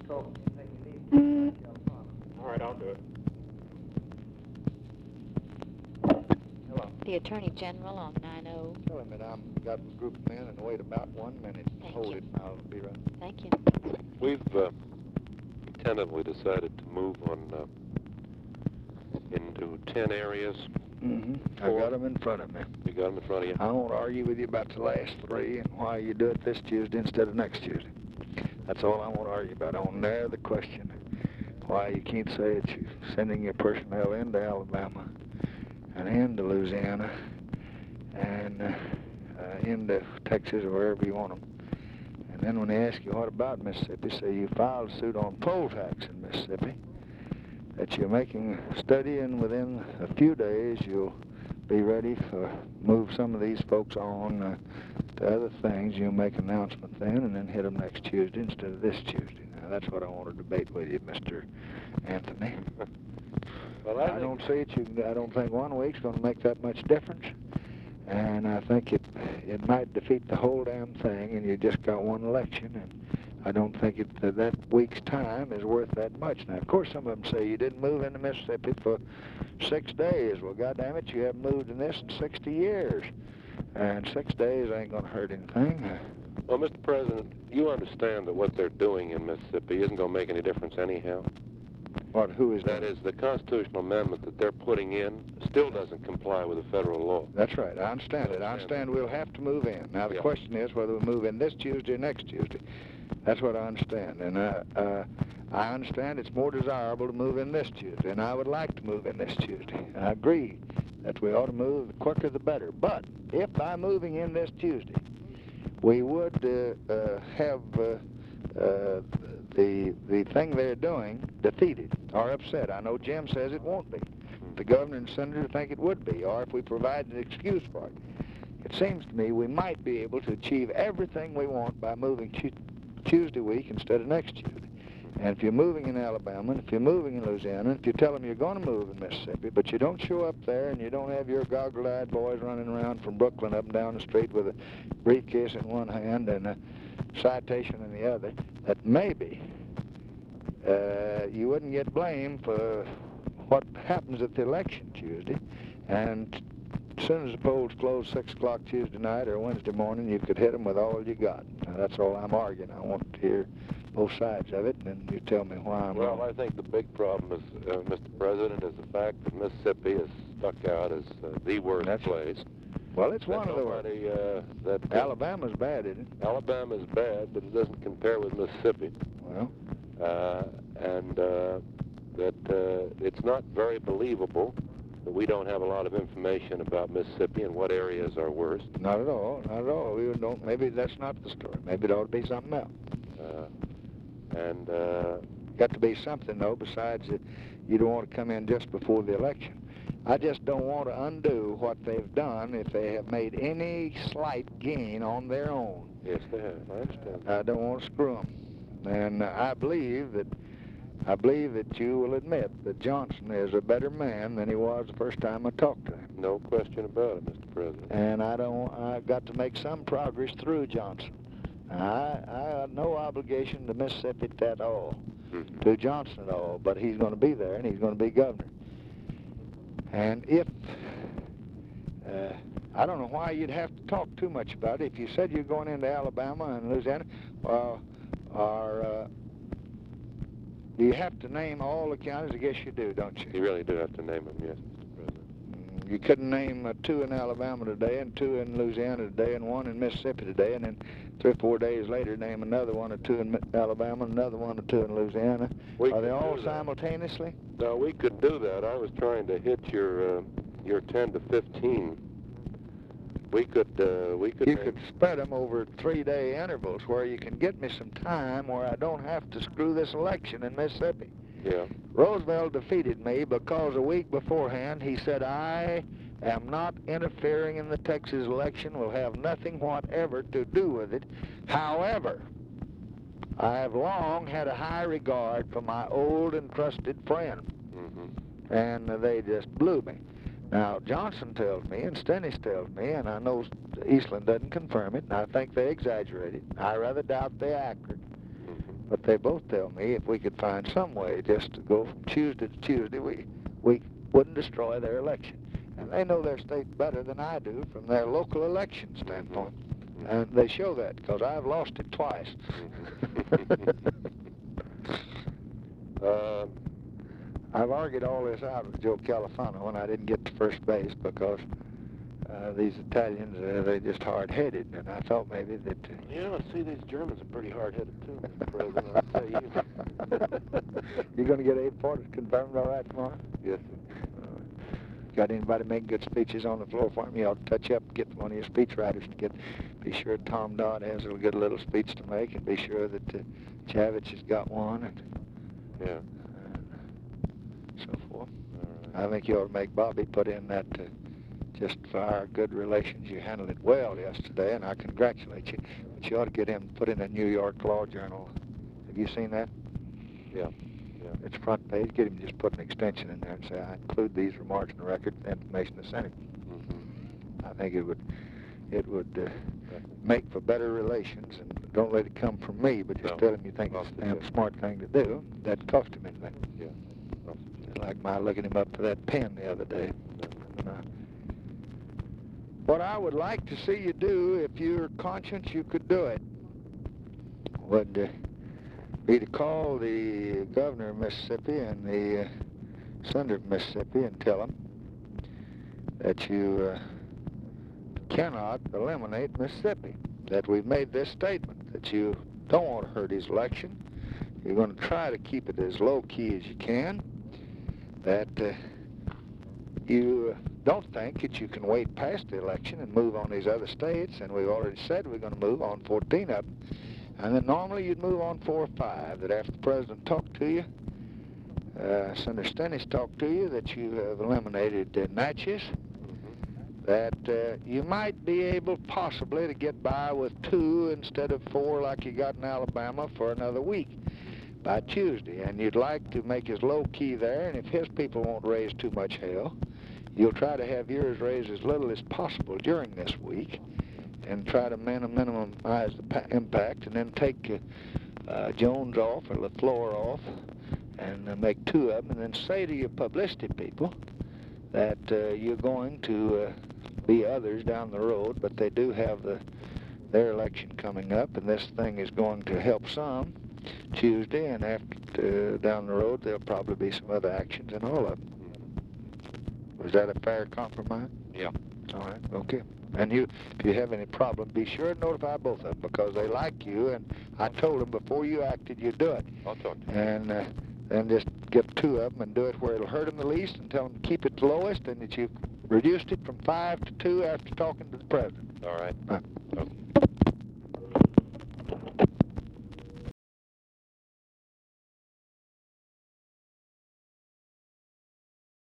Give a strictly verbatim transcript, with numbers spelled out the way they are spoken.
So, all right, I'll do it. Hello. The Attorney General on nine oh. Tell him that I've got a group of men and wait about one minute. Thank Hold you. it, I'll be right. Thank you. We've uh, tentatively decided to move on uh, into ten areas. Mm-hmm. I got them in front of me. You got them in front of you? I won't argue with you about the last three and why you do it this Tuesday instead of next Tuesday. That's all I want to argue about. I want to narrow the question. Why you can't say that you're sending your personnel into Alabama and into Louisiana and uh, uh, into Texas or wherever you want them. And then when they ask you what about Mississippi, say you filed a suit on poll tax in Mississippi, that you're making a study, and within a few days you'll be ready to move some of these folks on uh, to other things. You'll make an announcement then and then hit them next Tuesday instead of this Tuesday. Now, that's what I want to debate with you, Mister Anthony. Well, I, I don't see it. You, I don't think one week's going to make that much difference. And I think it it might defeat the whole damn thing, and you just got one election, and I don't think it, that, that week's time is worth that much. Now, of course, some of them say you didn't move into Mississippi for six days. Well, goddammit, you haven't moved in this in sixty years. And six days ain't going to hurt anything. Well, Mister President, you understand that what they're doing in Mississippi isn't going to make any difference anyhow? What, who is that? That is, the constitutional amendment that they're putting in still doesn't comply with the federal law. That's right. I understand it. I understand we'll have to move in. Now, the Yeah. question is whether we move in this Tuesday or next Tuesday. That's what I understand. And uh, uh, I understand it's more desirable to move in this Tuesday, and I would like to move in this Tuesday. I agree that we ought to move, the quicker the better. But if by moving in this Tuesday, we would uh, uh, have uh, uh, the the thing they're doing defeated or upset. I know Jim says it won't be. The governor and senator think it would be, or if we provide an excuse for it. It seems to me we might be able to achieve everything we want by moving tu Tuesday week instead of next Tuesday. And if you're moving in Alabama, and if you're moving in Louisiana, if you tell them you're going to move in Mississippi, but you don't show up there and you don't have your goggle-eyed boys running around from Brooklyn up and down the street with a briefcase in one hand and a citation in the other, that maybe uh, you wouldn't get blamed for what happens at the election Tuesday. And as soon as the polls close six o'clock Tuesday night or Wednesday morning, you could hit them with all you got. Now, that's all I'm arguing. I want to hear both sides of it, and then you tell me why I'm Well, wrong. I think the big problem, is, uh, Mister President, is the fact that Mississippi is stuck out as uh, the worst That's place. Well, it's That one of the worst. nobody, uh, that Alabama's bad, isn't it? Alabama's bad, but it doesn't compare with Mississippi. Well, Uh, and uh, that uh, it's not very believable that we don't have a lot of information about Mississippi and what areas are worst. not at all, not at all. We don't. Maybe that's not the story. Maybe it ought to be something else. Uh, and uh, Got to be something, though, besides that you don't want to come in just before the election. I just don't want to undo what they've done if they have made any slight gain on their own. yes, they have. I understand. I don't want to screw them. And uh, I believe that I believe that you will admit that Johnson is a better man than he was the first time I talked to him. No question about it, Mister President. And I don't. I've got to make some progress through Johnson. I, I have no obligation to Mississippi at all, Mm-hmm. to Johnson at all, but he's going to be there and he's going to be governor. And if, uh, I don't know why you'd have to talk too much about it. If you said you're going into Alabama and Louisiana, uh, or uh, do you have to name all the counties? I guess you do, don't you? You really do have to name them, yes, Mister President. You couldn't name uh, two in Alabama today and two in Louisiana today and one in Mississippi today, and then three or four days later name another one or two in Mi- Alabama and another one or two in Louisiana. We Are they could all do that. simultaneously? No, we could do that. I was trying to hit your uh, your ten to fifteen. We could uh, we could. You name- could spread them over three-day intervals where you can get me some time where I don't have to screw this election in Mississippi. Yeah. Roosevelt defeated me because a week beforehand he said, I am not interfering in the Texas election, will have nothing whatever to do with it. However, I have long had a high regard for my old and trusted friend. Mm-hmm. And uh, they just blew me. Now, Johnson tells me, and Stennis tells me, and I know Eastland doesn't confirm it, and I think they exaggerate it. I rather doubt they're accurate. Mm-hmm. But they both tell me if we could find some way just to go from Tuesday to Tuesday, we, we wouldn't destroy their election. And they know their state better than I do from their local election standpoint. Mm-hmm. And they show that because I've lost it twice. uh, I've argued all this out with Joe Califano when I didn't get to first base because uh, these Italians, uh, they're just hard-headed. And I thought maybe that... Uh, you know, see, these Germans are pretty hard-headed, too, Mister President, I'll tell you. You're going to get Abe Porter confirmed all right tomorrow? Yes, sir. Got anybody making good speeches on the floor for him? You ought to touch up and get one of your speechwriters to get, be sure Tom Dodd has a good little speech to make, and be sure that uh, Chavich has got one, and, yeah. and so forth. Right. I think you ought to make Bobby put in that uh, just for our good relations. You handled it well yesterday, and I congratulate you. But you ought to get him put in a New York Law Journal. Have you seen that? Yeah. It's front page. Get him just put an extension in there and say, I include these remarks in the record for information to send him. Mm-hmm. I think it would it would uh, make for better relations, and don't let it come from me, but just no. tell him you think it's a damn smart thing to do. That cost him anything. Yeah. Like my looking him up for that pen the other day. Uh, what I would like to see you do, if you're conscious you could do it, would uh, be to call the governor of Mississippi and the uh, senator of Mississippi and tell them that you uh, cannot eliminate Mississippi, that we've made this statement, that you don't want to hurt his election, you're going to try to keep it as low-key as you can, that uh, you uh, don't think that you can wait past the election and move on these other states, and we've already said we're going to move on fourteen of them. And then normally you'd move on four or five, that after the president talked to you, uh, Senator Stennis talked to you, that you have eliminated uh, Natchez, that uh, you might be able possibly to get by with two instead of four like you got in Alabama for another week by Tuesday. And you'd like to make his low key there, and if his people won't raise too much hell, you'll try to have yours raise as little as possible during this week, and try to min minimize the impact, and then take uh, uh, Jones off or LaFleur off, and uh, make two of them, and then say to your publicity people that uh, you're going to uh, be others down the road, but they do have the, their election coming up, and this thing is going to help some Tuesday, and after uh, down the road there'll probably be some other actions in all of them. Was that a fair compromise? Yeah. All right, okay. And you, if you have any problem, be sure to notify both of them because they like you, and I told them before you acted you'd do it. I'll talk to you. And uh, then just get two of them and do it where it'll hurt them the least, and tell them to keep it the lowest, and that you've reduced it from five to two after talking to the president. All right. Right.